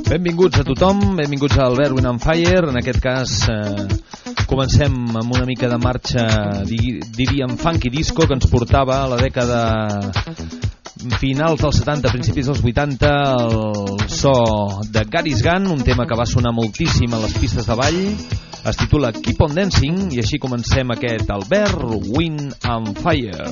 Benvinguts a tothom, benvinguts a Albert Win on Fire. En aquest cas comencem amb una mica de marxa, diríem funky disco, que ens portava a la dècada finals dels 70, principis dels 80, el so de Gary's Gun, un tema que va sonar moltíssim a les pistes de ball. Es titula Keep on Dancing i així comencem aquest Albert Win on Fire.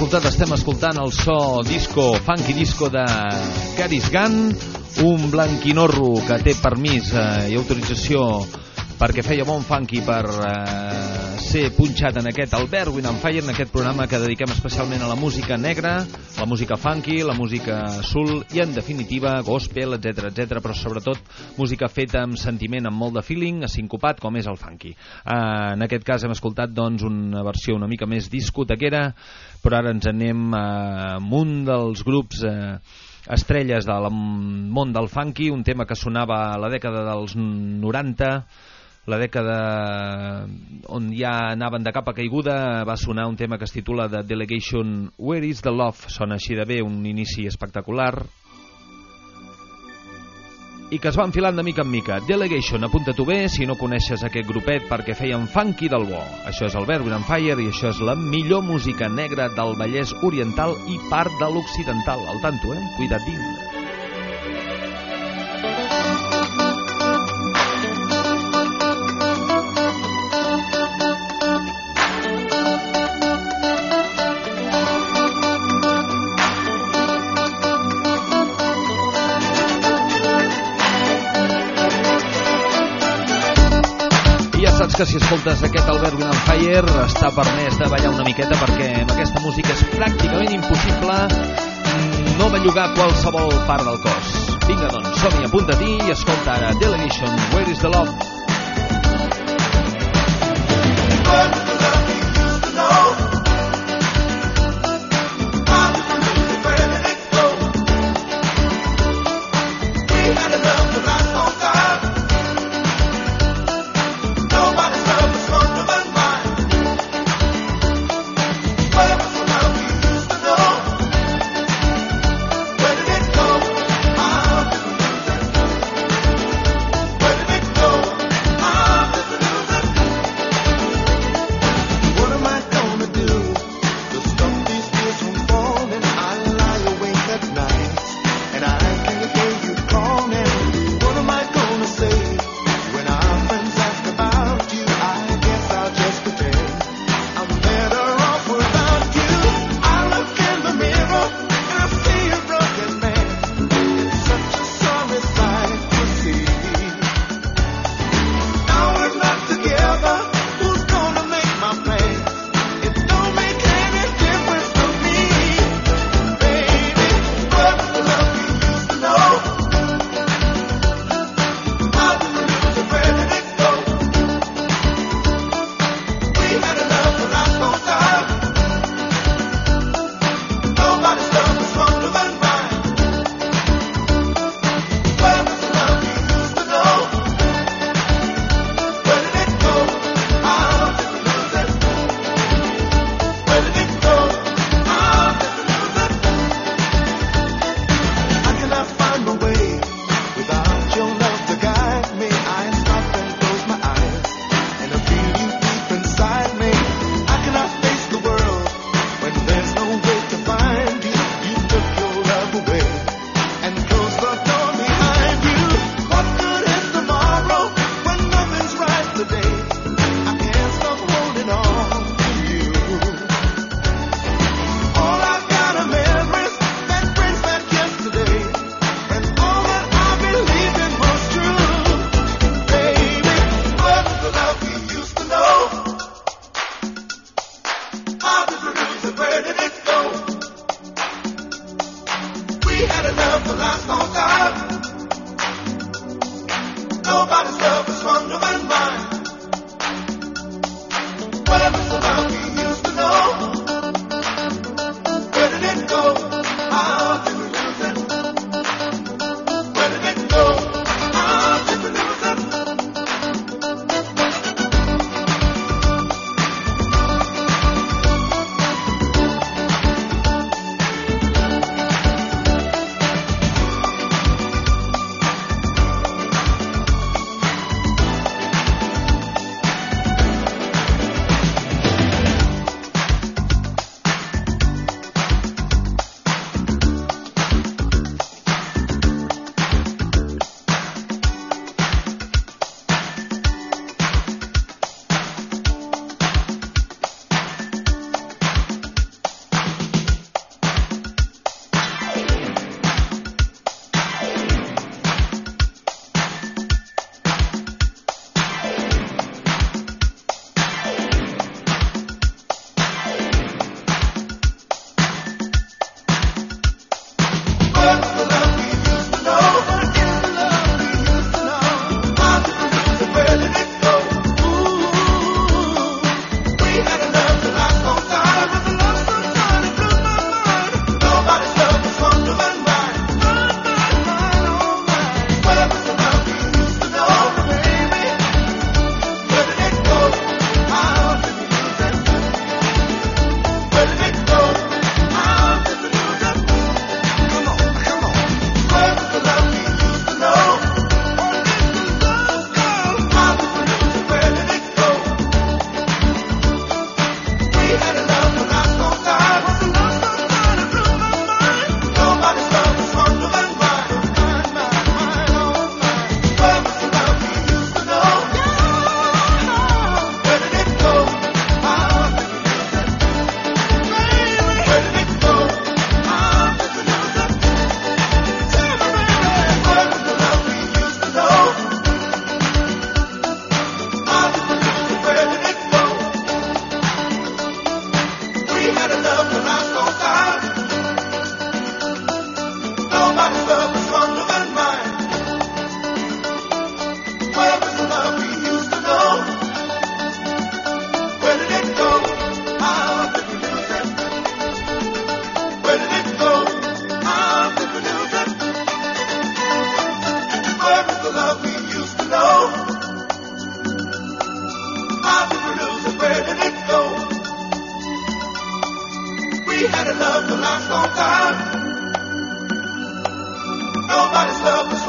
estem escoltant el so disco, funky disco de Gary's Gun, un blanquinorro que té permís i autorització perquè feia bon funky per ser punxat en aquest Albert Win and Fire, en aquest programa que dediquem especialment a la música negra, la música funky, la música soul i en definitiva gospel, etc etc, però sobretot música feta amb sentiment, amb molt de feeling, sincopat com és el funky. En aquest cas hem escoltat doncs una versió una mica més discotequera, però ara ens anem amb un dels grups estrelles del món del funky, un tema que sonava a la dècada dels 90, la dècada on ja anaven de capa caiguda. Va sonar un tema que es titula The Delegation, Where is the Love? Sona així de bé, un inici espectacular i que es va enfilant de mica en mica. Delegation, apunta-t'ho bé si no coneixes aquest grupet, perquè feien funky del bo. Això és Albert Win and Fire i això és la millor música negra del Vallès Oriental i part de l'Occidental. Al tanto, cuidatín. Que si escoltes aquest Albert Win and Fire està permès de ballar una miqueta, perquè amb aquesta música és pràcticament impossible no bellugar qualsevol part del cos. Vinga, doncs, som-hi, apunta-t'hi i escolta ara Delegation, Where is the Love?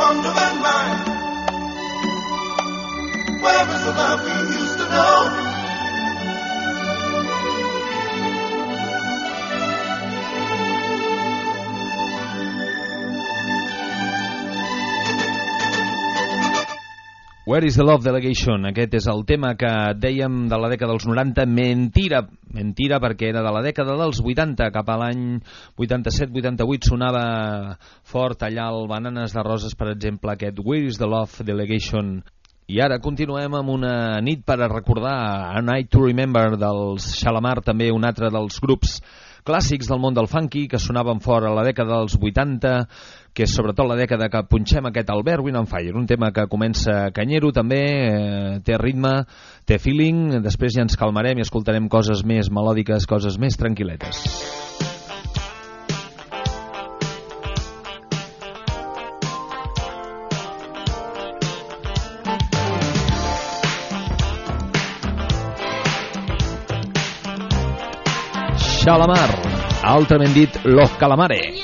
wonder and mind. Where is the love we used to know? Where is the Love Delegation? Aquest és el tema que dèiem de la dècada dels 90. Mentira, perquè era de la dècada dels 80. Cap a l'any 87-88 sonava fort allà al Bananes de Roses, per exemple, aquest Where is the Love Delegation. I ara continuem amb una nit per a recordar, A Night to Remember dels Shalamar, també un altre dels grups clàssics del món del funky que sonaven fort a la dècada dels 80, que és sobretot la dècada que punxem aquest Albert Wind on Fire, un tema que comença canyero també, té ritme, té feeling, després ja ens calmarem i escoltarem coses més melòdiques, coses més tranquil·letes. Shalamar, altrament dit Los Calamares.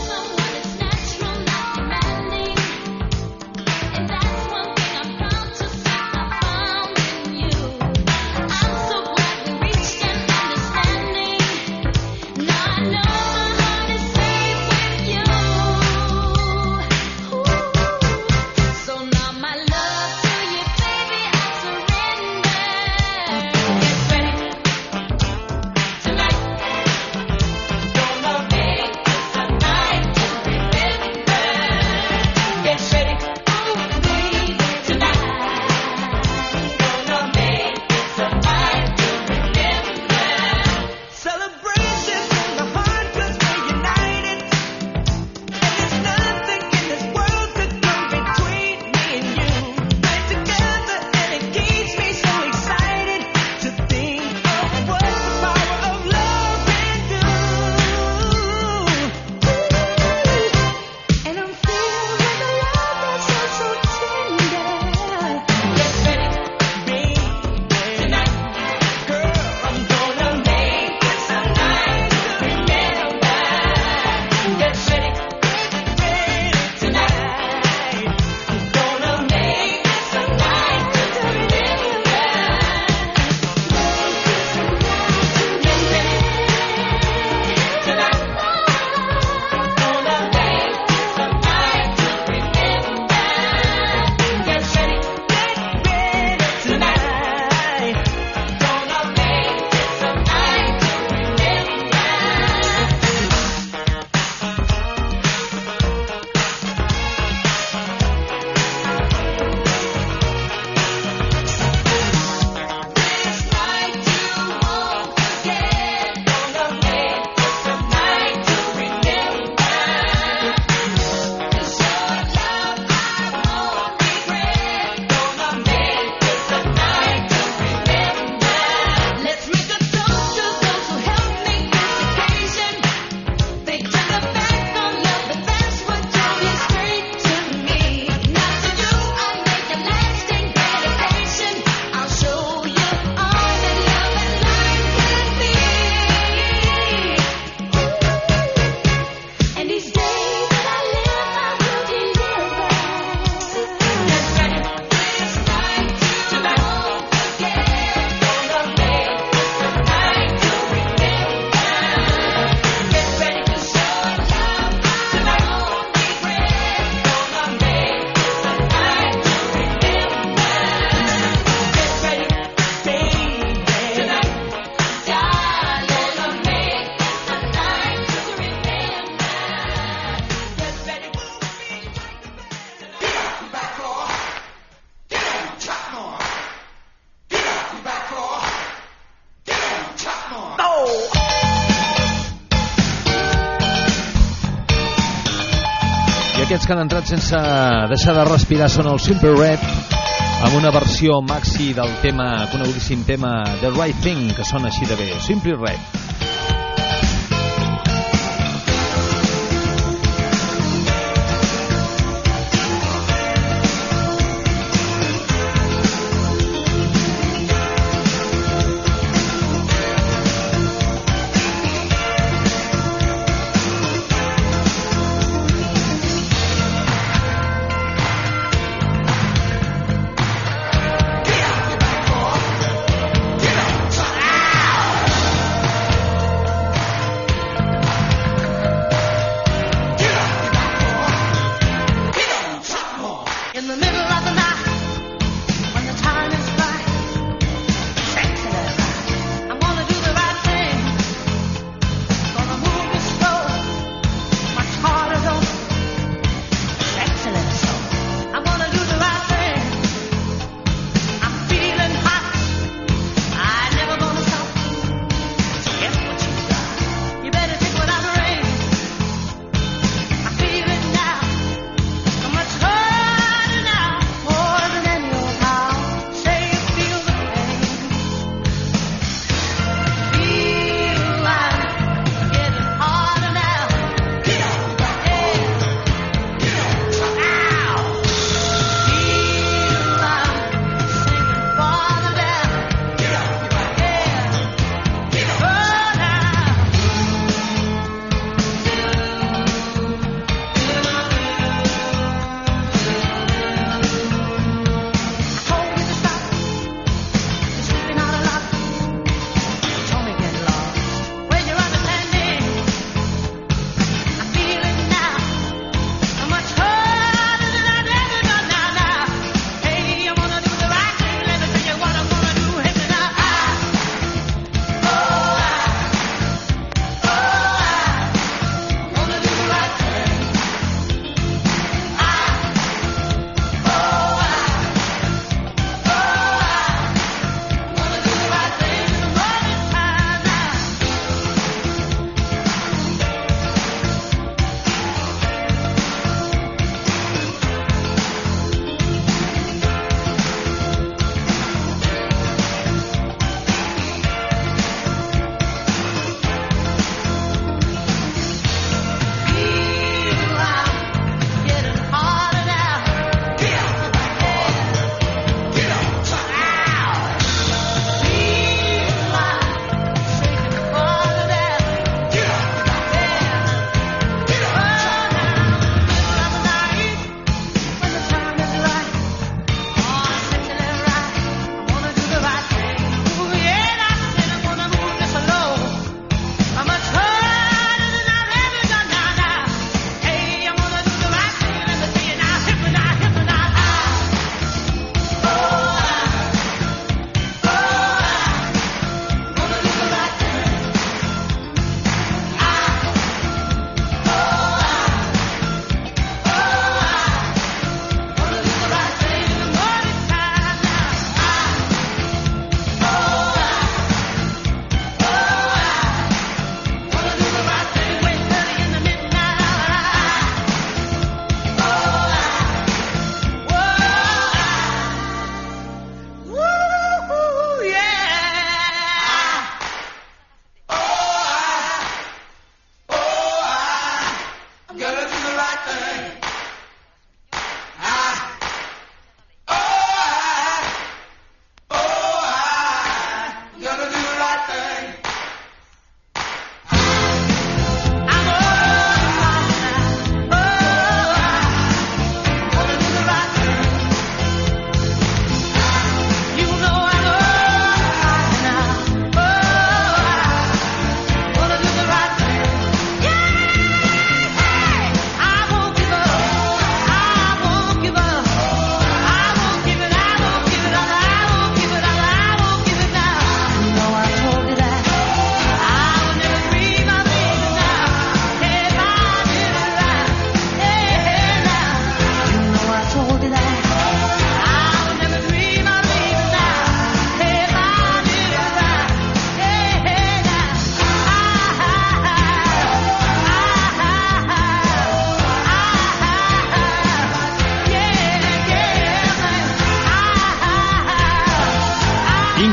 Aquests que han entrat sense deixar de respirar són el Simple Red, amb una versió maxi del tema, conegudíssim tema The Right Thing, que sona així de bé, Simple Red.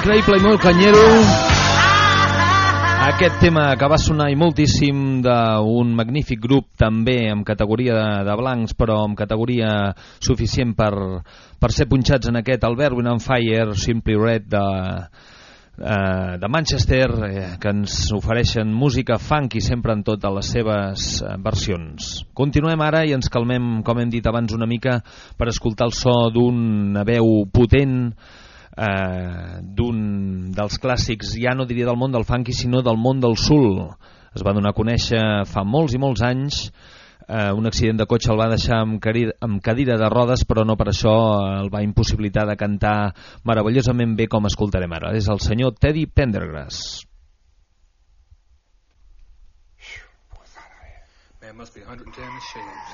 increïble i molt canyero. Aquest tema que va sonar i moltíssim d'un magnífic grup també amb categoria de blancs, però amb categoria suficient per ser punxats en aquest Albert Wind and Fire, Simply Red de Manchester, que ens ofereixen música funky sempre en totes les seves versions. Continuem ara i ens calmem, com hem dit abans, una mica per escoltar el so d'una veu potent, d'un dels clàssics, ja no diria del món del funky, sinó del món del soul. Es va donar a conèixer fa molts i molts anys. Un accident de cotxe el va deixar amb cadira de rodes, però no per això el va impossibilitar de cantar meravellosament bé, com escoltarem ara. És el senyor Teddy Pendergrass. Man, must be 110 shades.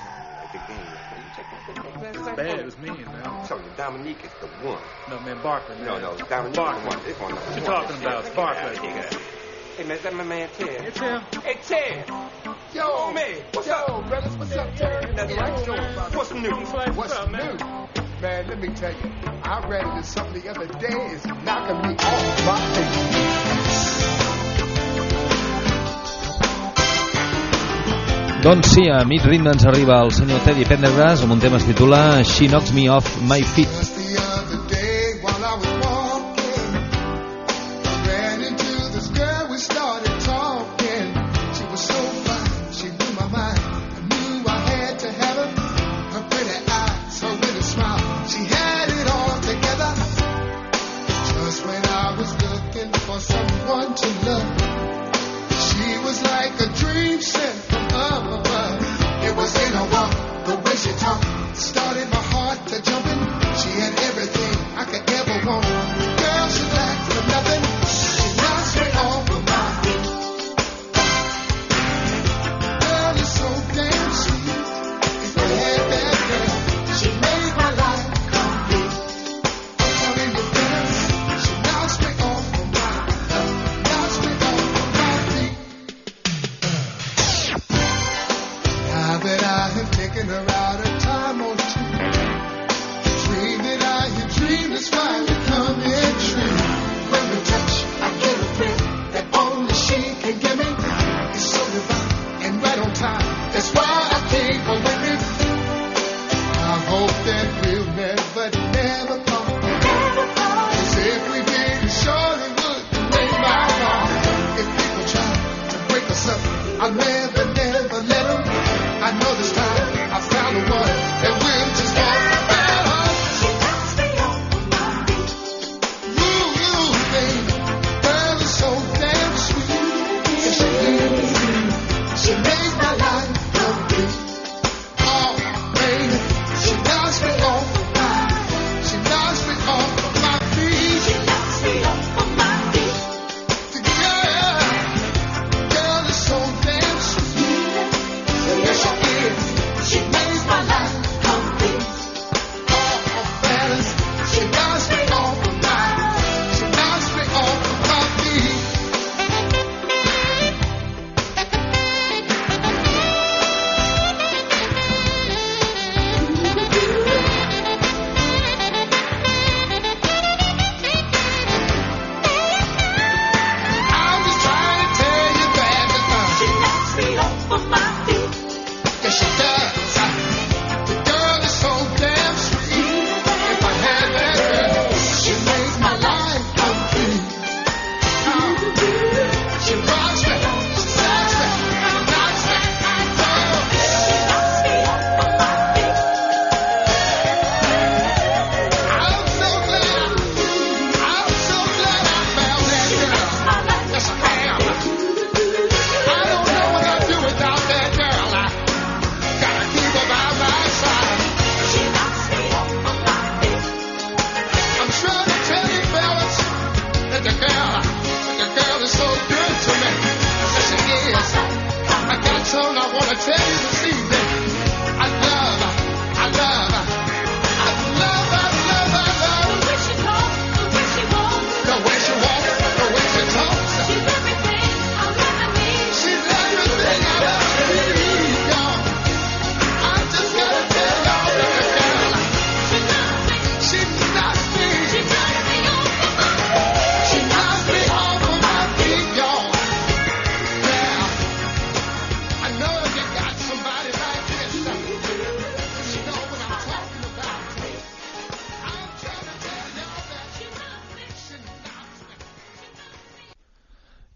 It's bad, it was mean, man. I'm telling you, Dominique is the one. No, man, Barkley, man. No, Dominique Barkley. is the one. What you talking about? It's Barkley. Hey, man, is that my man Ted? It's him. Hey, Ted. Yo, man. What's up, brothers? What's up, Ted? That's right. What's new? What's up, man? Man, let me tell you, I read into something the other day. It's knocking me off my feet. Doncs sí, a mig ritme ens arriba el senyor Teddy Pendergrass amb un tema que es titula She Knocks Me Off My Feet. Just the other day while I was walking, I ran into this girl, we started talking. She was so fine, she blew my mind. I knew I had to have her. Her pretty eyes, her winning smile, she had it all together. Just when I was looking for someone to love, she was like a dream sent from above. It was in her walk, the way she talked, started my heart to jumping. She had everything I could ever want. Girl, she lacked for nothing. She knocks me off of my feet. Girl, you're so damn sweet. If I had that girl, she made my life complete. I'm telling you this, she knocks me off of my feet. Knocks me off of my feet. Now that I have taken her out a time or two, the dream that I had dreamed is finally coming true. When we touch, I get a thrill that only she can give me. It's so divine and right on time. That's why I can't go with it. I hope that we'll never part. 'Cause if we did, it surely would make my heart. If people try to break us up, I'll never let them. I know this time I found a way.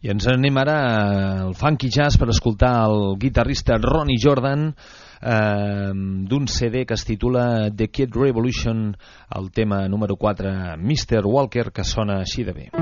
I ens anem ara al funky jazz per escoltar el guitarrista Ronnie Jordan d'un CD que es titula The Kid Revolution, el tema número 4, Mr. Walker, que sona així de bé.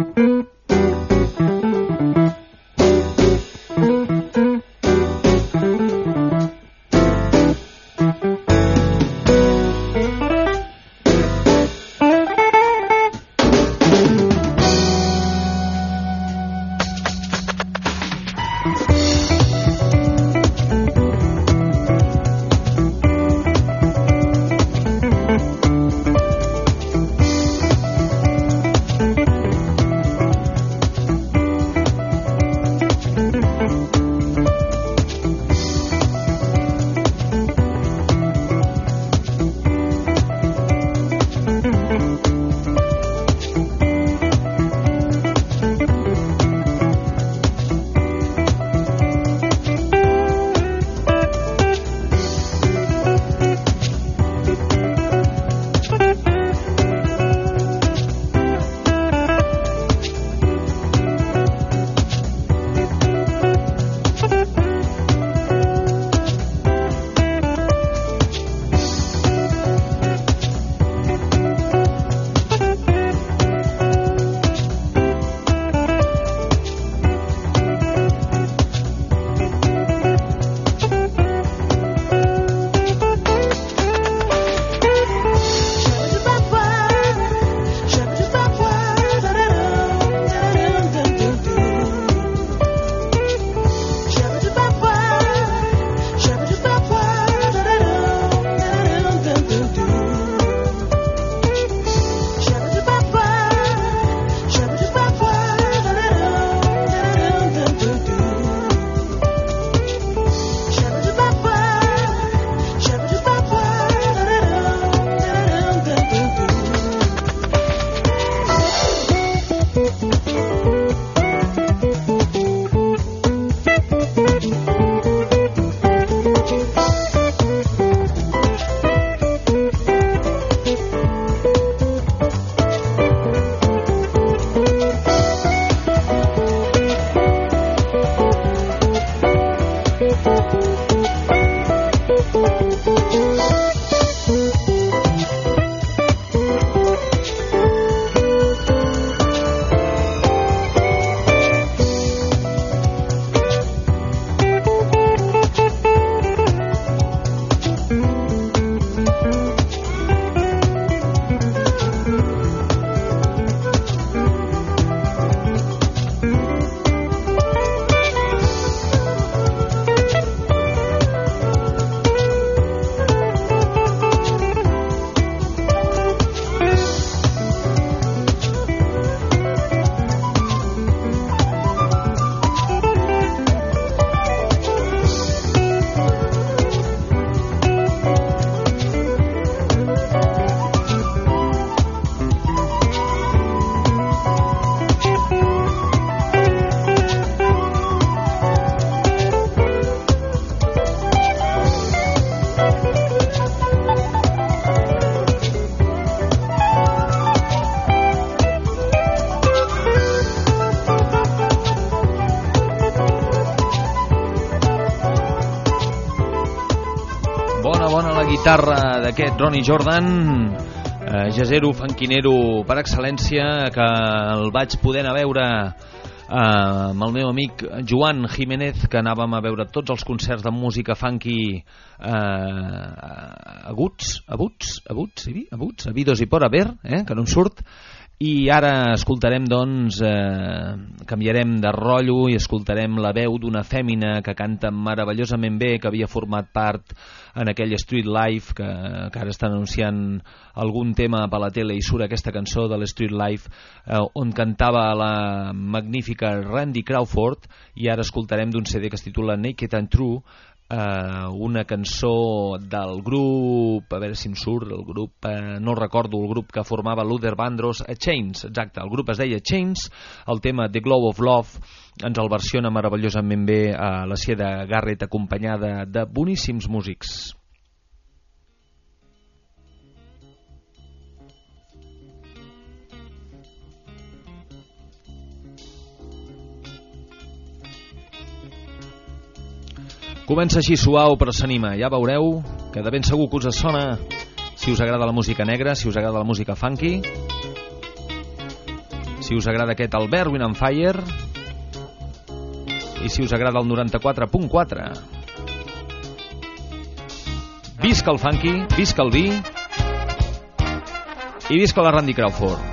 Guitarra d'aquest Ronnie Jordan, jazzero, funkinero per excel·lència, que el vaig poder anar a veure amb el meu amic Joan Jiménez, que anàvem a veure tots els concerts de música funky aguts, a Vidos i por haver, que no em surt. I ara escoltarem, doncs, canviarem de rotllo i escoltarem la veu d'una fèmina que canta meravellosament bé, que havia format part en aquell Street Life, que ara estan anunciant algun tema per la tele i surt aquesta cançó de l'Street Life, on cantava la magnífica Randy Crawford, i ara escoltarem d'un CD que es titula Naked and True, una cançó del grup, a veure si em surt el grup, no recordo el grup que formava Luther Vandross, Chains, exacte, el grup es deia Chains, el tema The Glow of Love ens el versiona meravellosament bé a la Sierra Garrett, acompanyada de boníssims músics. Comença així suau però s'anima, ja veureu que de ben segur que us sona si us agrada la música negra, si us agrada la música funky, si us agrada aquest Albert Wind and Fire i si us agrada el 94.4. Visca el funky, visca el vi i visca la Randy Crawford.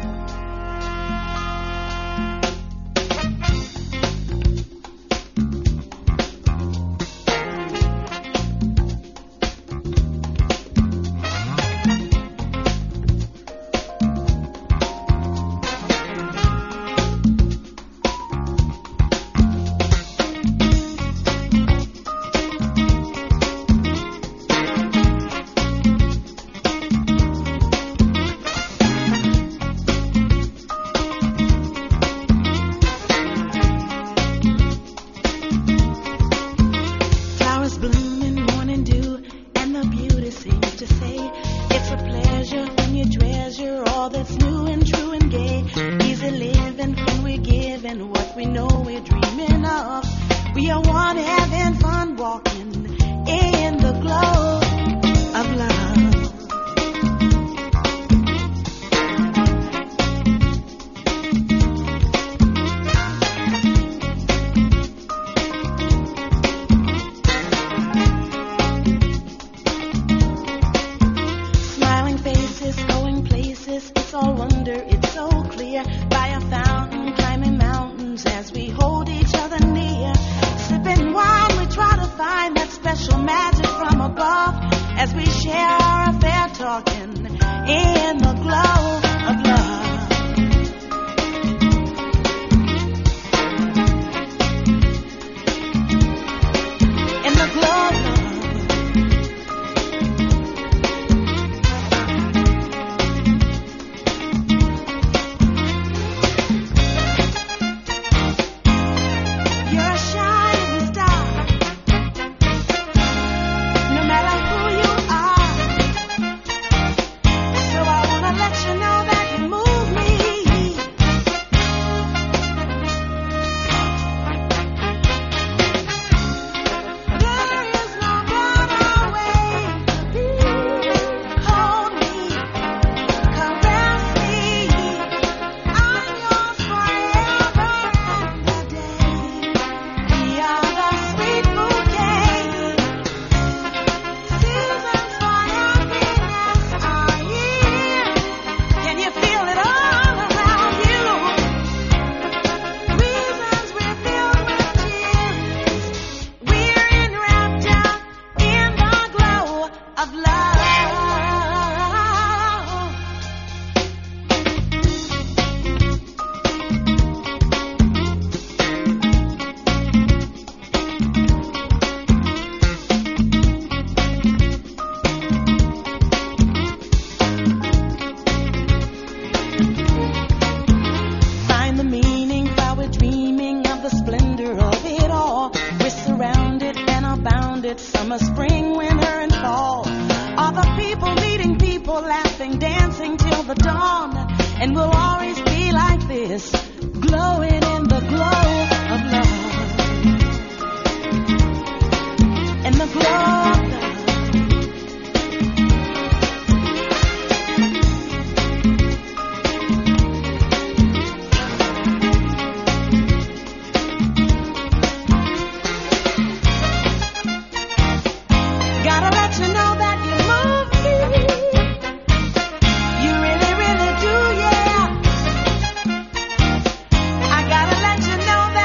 I gotta let you know that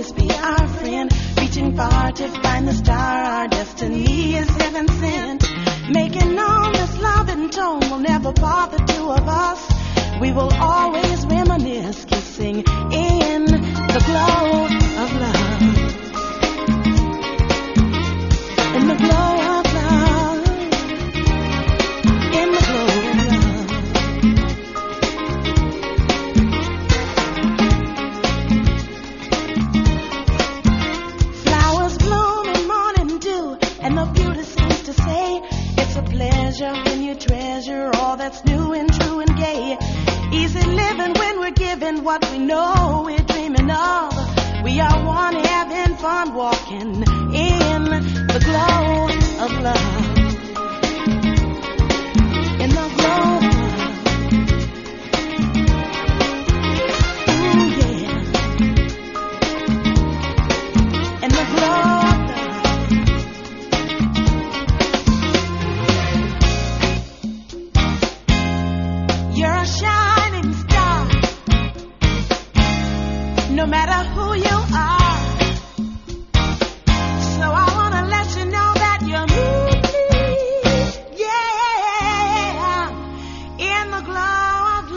always be our friend. Reaching far to find the star, our destiny is heaven sent. Making known this love and tone will never part the two of us. We will always reminisce, kissing in the glow of love. In the glow of love. In the glow of love. Flowers bloom in morning dew, and the beauty seems to say, it's a pleasure when you treasure all that's new and true and gay. Easy living when we're given what we know we're dreaming of. We are one having fun walking in the glow of love. In the glow of love. Ooh, yeah. In the glow of love. You're a shining star. No matter who you are. So I wanna let you know that you're moving, yeah, in the glow of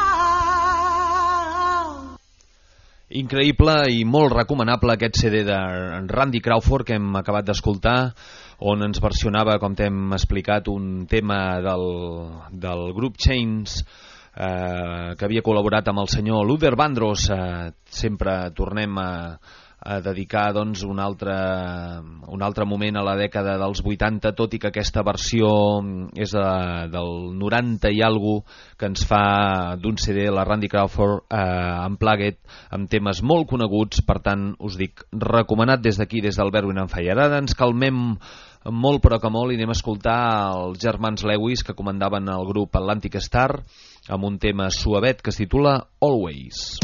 love. Increïble i molt recomanable aquest CD de Randy Crawford que hem acabat d'escoltar, on ens versionava, com t'hem explicat, un tema del grup Chains, que havia col·laborat amb el senyor Luther Vandross. Sempre tornem a dedicar doncs, un altre moment a la dècada dels 80, tot i que aquesta versió és del 90 i alguna que ens fa d'un CD la Randy Crawford Unplugged, amb temes molt coneguts. Per tant, us dic, recomanat des d'aquí, des d'Albert Winanfire. Ara ens calmem molt, però que molt, i anem a escoltar els germans Lewis, que comandaven el grup Atlantic Star, amb un tema suavet que es titula Always.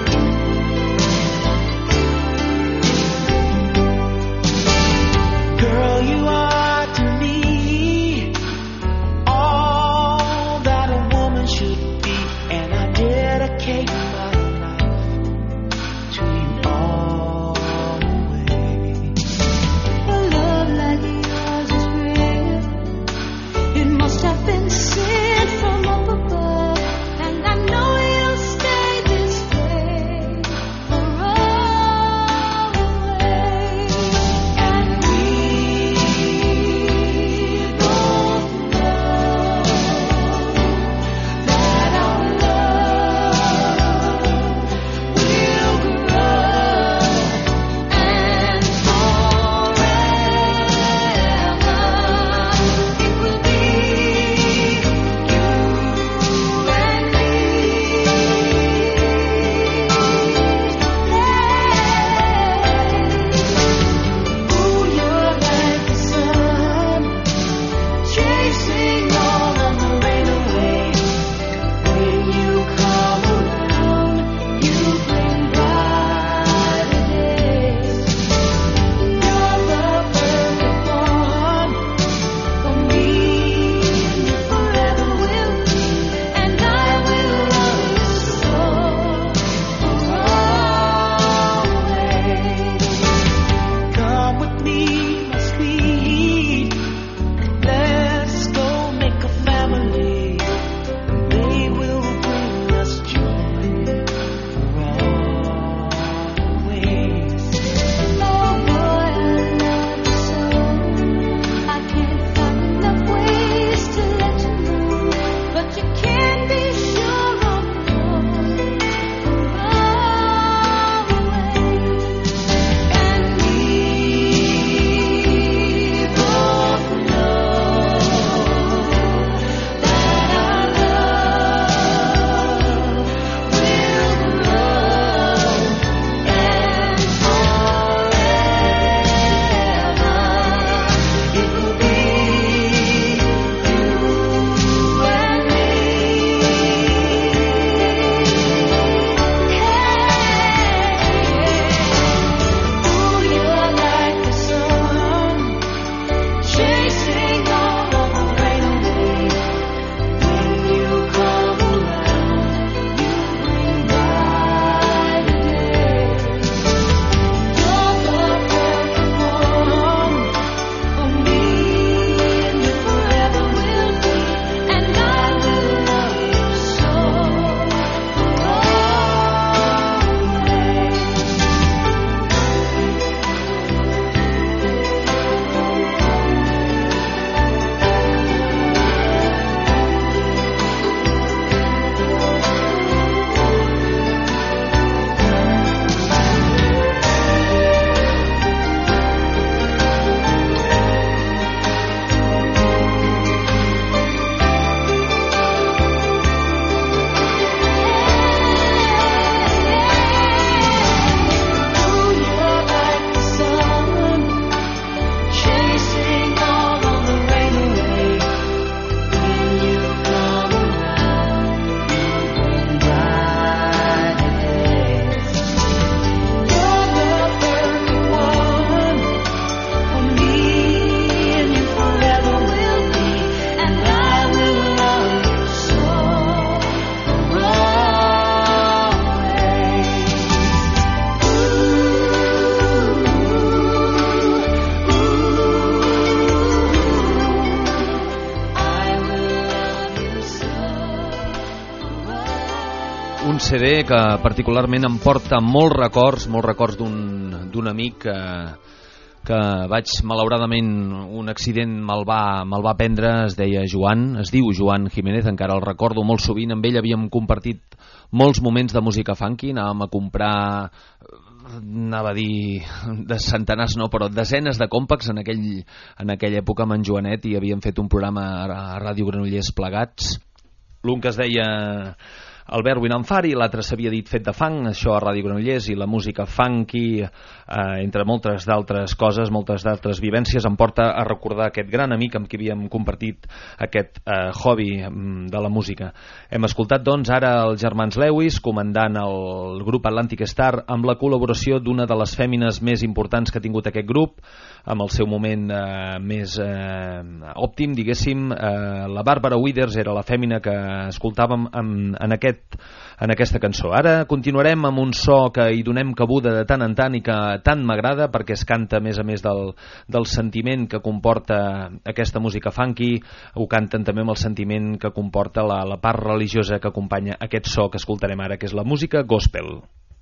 Girl, CD que particularment em porta molts records d'un amic que vaig, malauradament, un accident me'l va prendre. Es diu Joan Jiménez, encara el recordo molt sovint. Amb ell havíem compartit molts moments de música funky, anàvem a comprar, anava a dir de centenars no, però desenes de compacts en aquella època amb en Joanet, i havíem fet un programa a Ràdio Granollers plegats. L'un que es deia Albert Winanfari, l'altre s'havia dit Fet de Fang, això a Ràdio Granollers, i la música funky, entre moltes d'altres coses, moltes d'altres vivències, em porta a recordar aquest gran amic amb qui havíem compartit aquest hobby de la música. Hem escoltat, doncs, ara els germans Lewis comandant el grup Atlantic Star, amb la col·laboració d'una de les fèmines més importants que ha tingut aquest grup, amb el seu moment més òptim, diguéssim. La Barbara Withers era la fèmina que escoltàvem en aquesta cançó. Ara continuarem amb un so que hi donem cabuda de tant en tant i que tant m'agrada, perquè es canta a més del sentiment que comporta aquesta música funky. Ho canten també amb el sentiment que comporta la part religiosa que acompanya aquest so que escoltarem ara, que és la música gospel.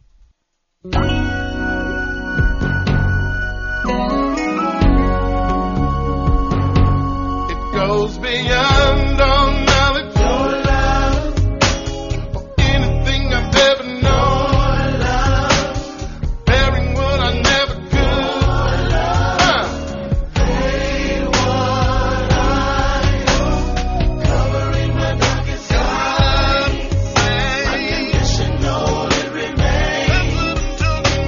It goes beyond all knowledge, your love, for anything I've ever known, love, bearing what I never could, love, pay what I owe, covering my darkest night, unconditional it remains, that's what I'm talking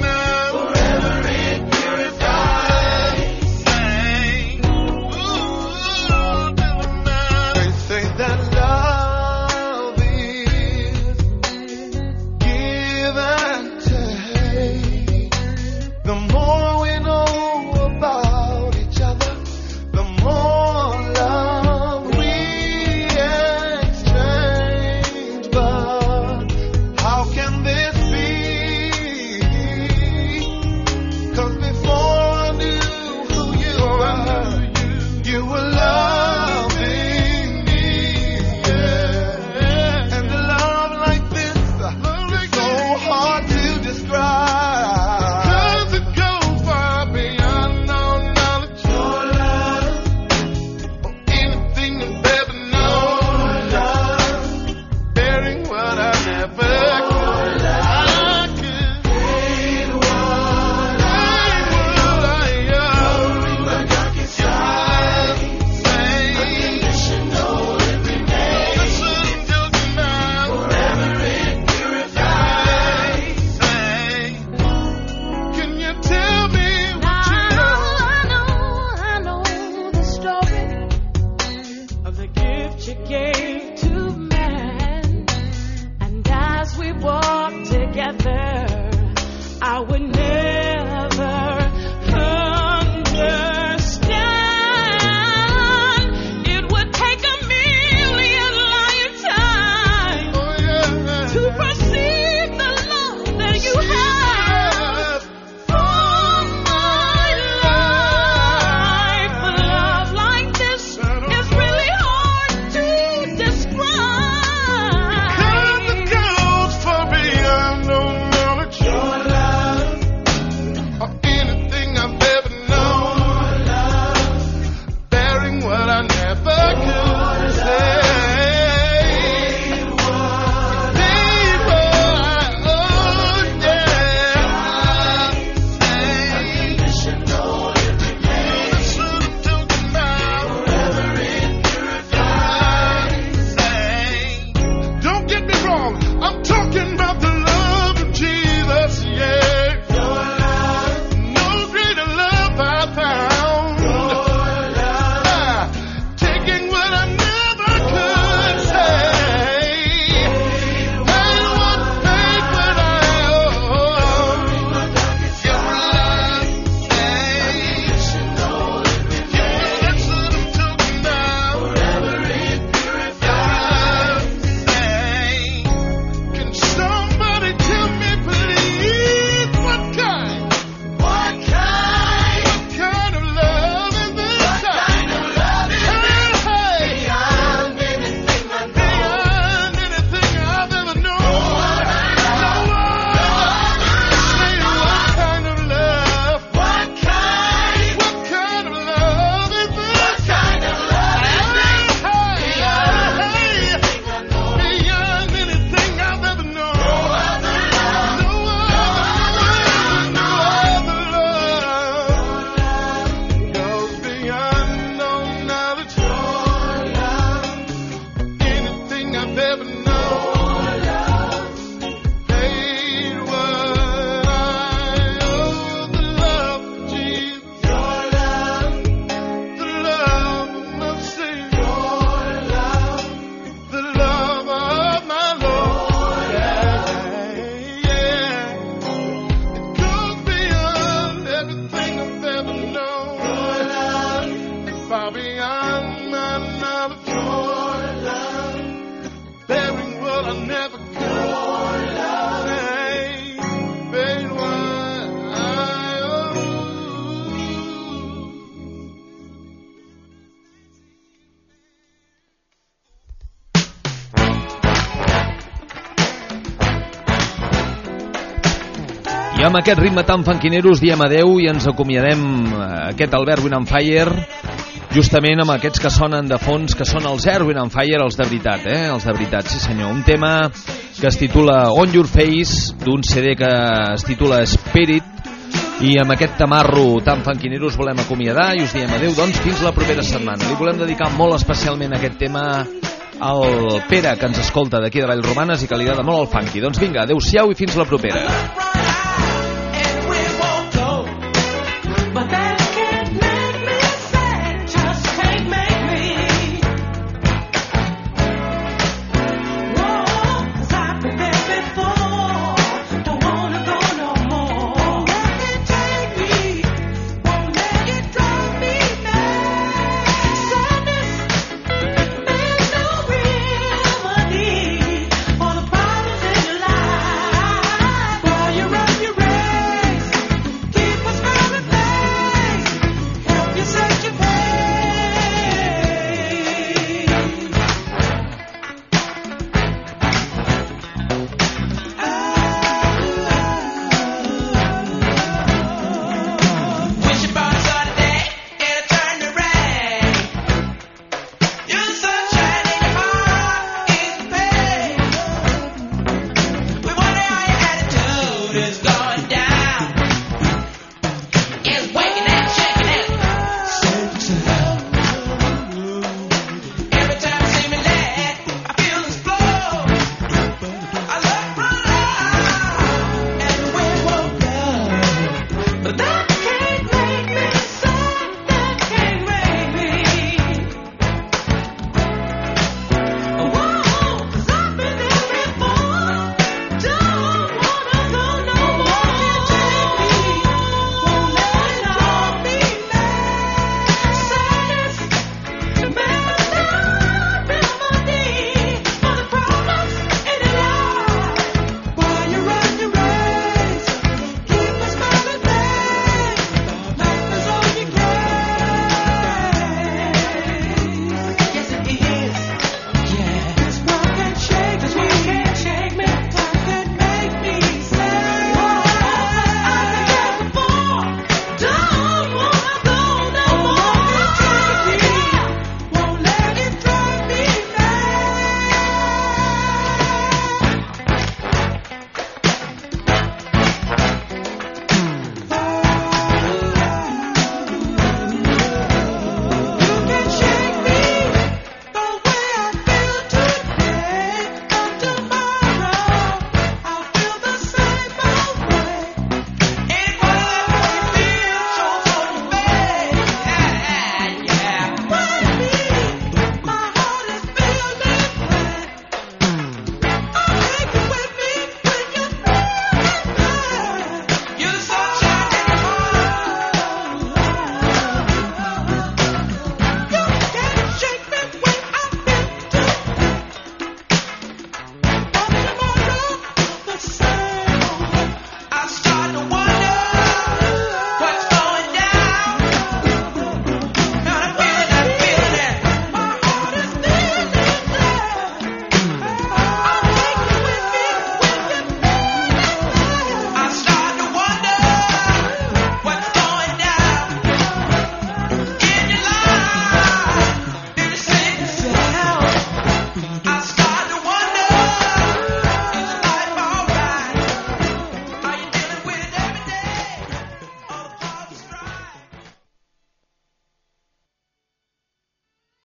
I amb aquest ritme tan funkinero us diem adeu i ens acomiadem aquest Albert Win on Fire justament amb aquests que sonen de fons, que són els Erwin on Fire, els de veritat, els de veritat, sí senyor. Un tema que es titula On Your Face, d'un CD que es titula Spirit, i amb aquest tamarro tan funkinero us volem acomiadar i us diem adeu, doncs, fins la propera setmana. Li volem dedicar molt especialment aquest tema al Pere, que ens escolta d'aquí de Vallromanes i que li agrada molt el funky. Doncs vinga, adeu-siau i fins la propera.